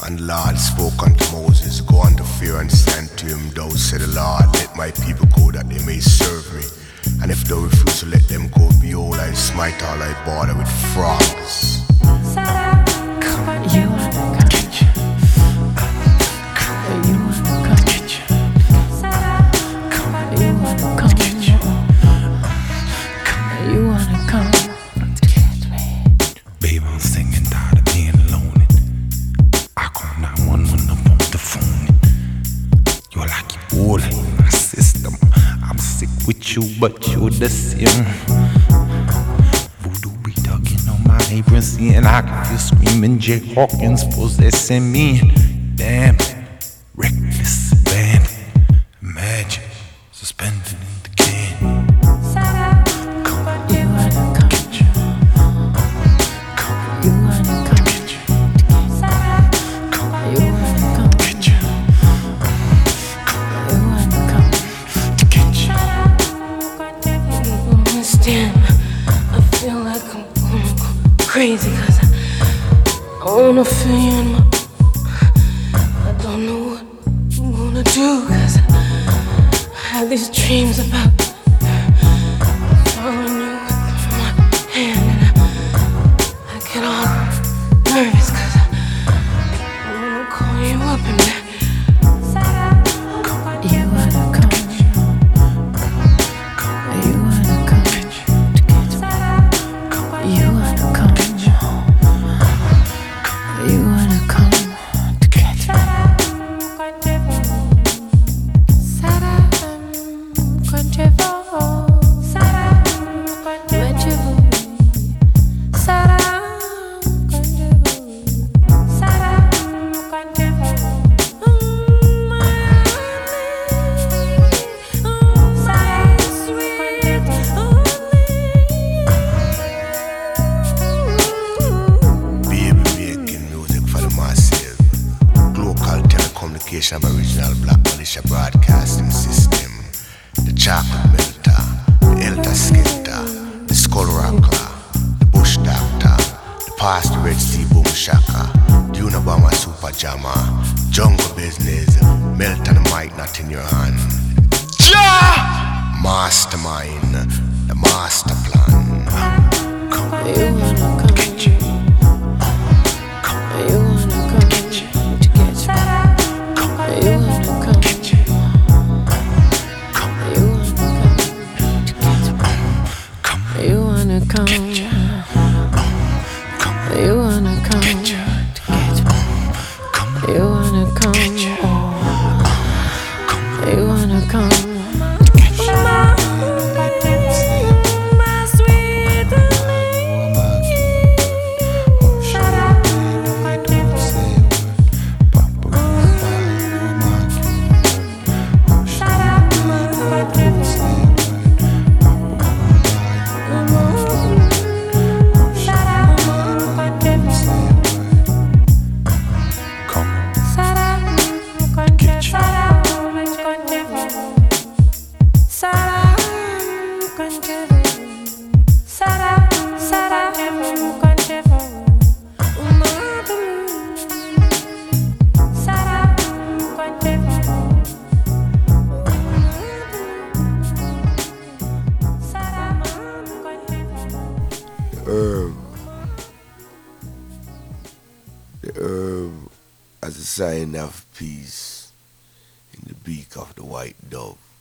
And the Lord spoke unto Moses, go unto Pharaoh and send to him, thou said the Lord, let my people go that they may serve me. And if thou refuse to let them go, behold, I smite all thy border with frogs. You wanna come? You wanna come? You wanna come? You wanna come? Baby, I'm singing, tired of being alone. I call 911 up on the phone. You're like you all in my system. I'm sick with you, but you're the same. Voodoo be tugging on my apron, and I can feel screaming Jay Hawkins possessing me. Damn, reckless band. Imagine suspended in the can. You wanna come? You wanna come? You wanna come? You wanna come? Understand? I feel like I'm going crazy 'cause I wanna feel you in my. I don't know what I'm gonna do 'cause I have these dreams about following you with my hand, and I get all nervous 'cause I wanna call you up and back. You wanna come? You wanna come? You wanna come? You wanna come to get me? Aboriginal Black Militia Broadcasting System, the Chocolate Melter, the Elder Skipper, the Skull Rockler, the Bush Doctor, the Past the Red Sea Boom Shaka, the Unabomber Super Jammer, Jungle Business, Melt and the mic not in your hand. Mastermind, the master plan. You wanna come? You wanna come to get me? You wanna come? You wanna come? You wanna come? You wanna come? You wanna come? You wanna come? The herb as a sign of peace in the beak of the white dove.